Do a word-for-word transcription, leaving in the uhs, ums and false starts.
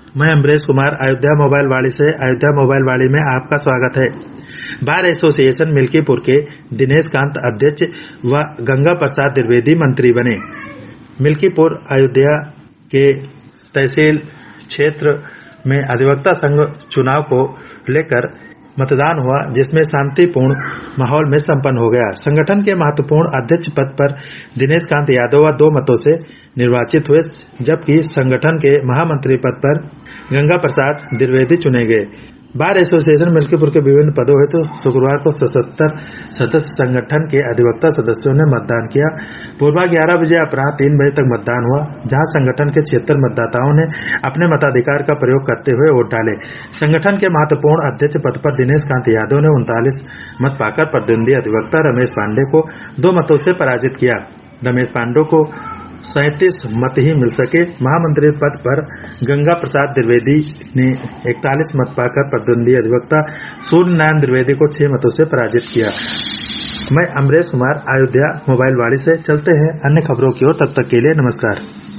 मैं अमरेश कुमार अयोध्या मोबाइल वाड़ी से अयोध्या मोबाइल वाड़ी में आपका स्वागत है। बार एसोसिएशन मिल्कीपुर के दिनेश कांत अध्यक्ष व गंगा प्रसाद द्विवेदी मंत्री बने। मिल्कीपुर अयोध्या के तहसील क्षेत्र में अधिवक्ता संघ चुनाव को लेकर मतदान हुआ, जिसमें शांतिपूर्ण माहौल में संपन्न हो गया। संगठन के महत्वपूर्ण अध्यक्ष पद पर दिनेश कांत यादव दो मतों से निर्वाचित हुए, जबकि संगठन के महामंत्री पद पर गंगा प्रसाद द्विवेदी चुने गए। बार एसोसिएशन मिल्कीपुर के विभिन्न पदों हेतु तो शुक्रवार को सतहत्तर सदस्य संगठन के अधिवक्ता सदस्यों ने मतदान किया। पूर्वा ग्यारह बजे अपराह तीन बजे तक मतदान हुआ, जहां संगठन के छिहत्तर मतदाताओं ने अपने मताधिकार का प्रयोग करते हुए वोट डाले। संगठन के महत्वपूर्ण अध्यक्ष पद पर दिनेश कांत यादव ने उनतालीस मत पाकर प्रतिद्वंदी अधिवक्ता रमेश पांडे को दो मतों से पराजित किया। रमेश पांडे को सैंतीस मत ही मिल सके। महामंत्री पद पर गंगा प्रसाद द्विवेदी ने इकतालीस मत पाकर प्रतिद्वंदी अधिवक्ता सूर्य नारायण द्विवेदी को छह मतों से पराजित किया। मैं अमरेश कुमार अयोध्या मोबाइल वाड़ी से। चलते हैं अन्य खबरों की ओर, तब तक के लिए नमस्कार।